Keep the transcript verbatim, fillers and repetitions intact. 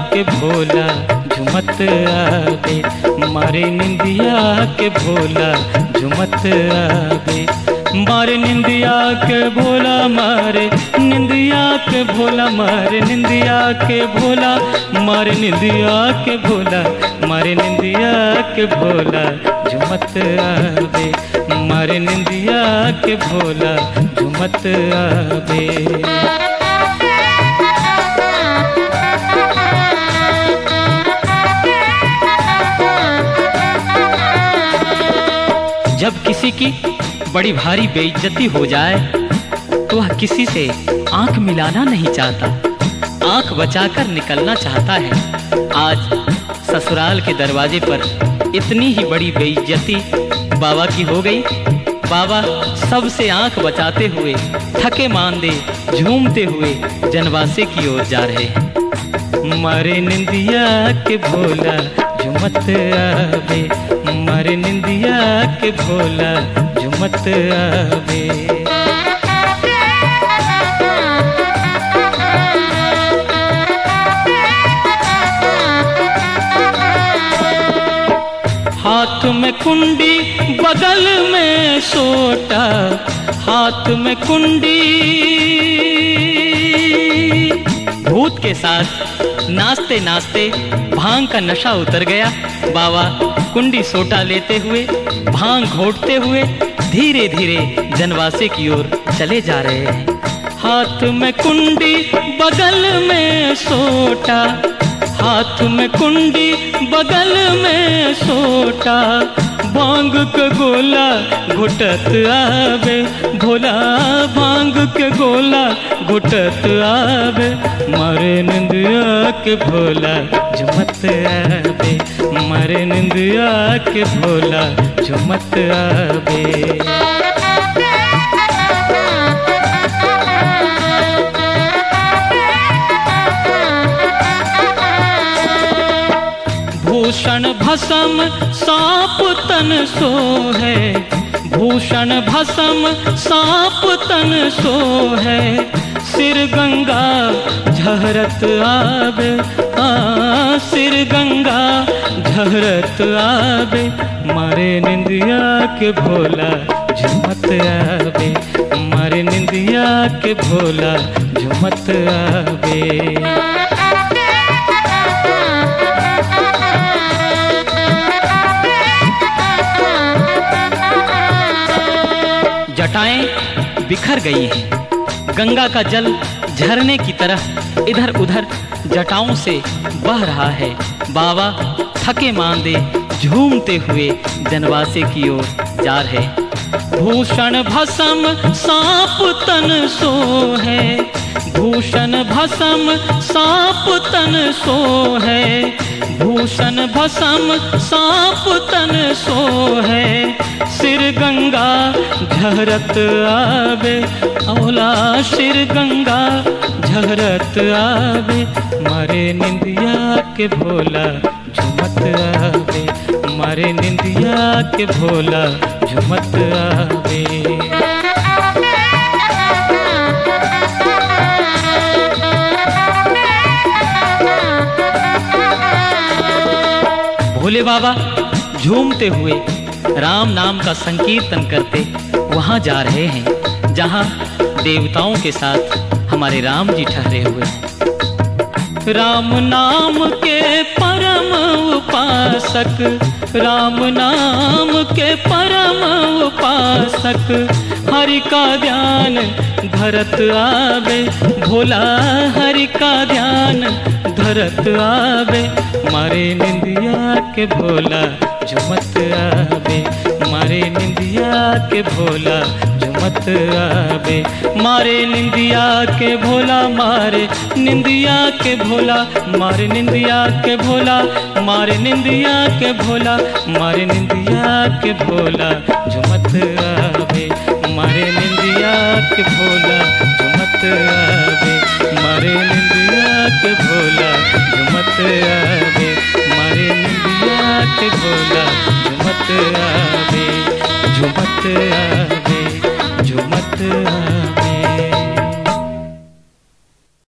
के भोला झुमत आवे, मारे निंदिया के भोला झुमत आवे। मारे निंदिया के भोला, मारे निंदिया के भोला, मारे निंदिया के भोला, मारे निंदिया के भोला, मारे निंदिया के भोला झुमत आवे, मारे निंदिया के भोला झुमत आवे। जब किसी की बड़ी भारी बेइज्जती हो जाए तो वह किसी से आंख मिलाना नहीं चाहता, आंख बचाकर निकलना चाहता है। आज ससुराल के दरवाजे पर इतनी ही बड़ी बेइज्जती बाबा की हो गई। बाबा सबसे आंख बचाते हुए थके मांदे झूमते हुए जनवासे की ओर जा रहे हैं। मारे निंदिया के भोला झुमत आवे, मारे निंदिया के भोला झुमत आवे। हाथ में कुंडी बगल में सोटा, हाथ में कुंडी, भूत के साथ नाचते नाचते भांग का नशा उतर गया। बाबा कुंडी सोटा लेते हुए भांग घोटते हुए धीरे धीरे जनवासे की ओर चले जा रहे हैं। हाथ में कुंडी बगल में सोटा, हाथ में कुंडी बगल में सोटा, भांग के गोला घुटत आवे भोला, भांग के गोला घुटत आवे, मारे निंदिया के भोला झुमत आवे, मारे निंदिया के भोला झुमत आवे। भूषण भस्म सांप तन सोहे, भूषण भस्म सांप तन सोहे, सिर गंगा झरत आवे, आ सिर गंगा झरत आवे, मारे निंदिया के भोला झुमत आवे, मारे निंदिया के भोला झुमत आवे। जटाएं बिखर गई हैं, गंगा का जल झरने की तरह इधर उधर जटाओं से बह रहा है। बाबा थके मांदे झूमते हुए जनवासे की ओर जा रहे। भूषण भस्म सांप तन सोहे, भूषण भस्म सांप तन सोहे, भूषण भस्म सांप तन सोहे, सिर गंगा झरत आवे, औला सिर गंगा झरत आवे, मारे निंदिया के भोला झुमत आवे, मारे निंदिया के भोला झुमत आवे। भोले बाबा झूमते हुए राम नाम का संकीर्तन करते वहां जा रहे हैं जहां देवताओं के साथ हमारे राम जी ठहरे हुए हैं। राम नाम के परम उपासक, राम नाम के परम उपासक, हरि का ध्यान धरत आवे भोला, हरि का ध्यान धरत आवे, मारे निंदिया के भोला झुमत आवे, मारे निंदिया के भोला झुमत आवे, मारे निंदिया के भोला, मारे निंदिया के भोला, मारे निंदिया के भोला, मारे निंदिया के भोला, मारे निंदिया के भोला झुमत आवे, मारे निंदिया के भोला झुमत आवे, मारे निंदिया के भोला झुमत आवे, मारे निंदिया के भोला झुमत आवे, झुमत आवे।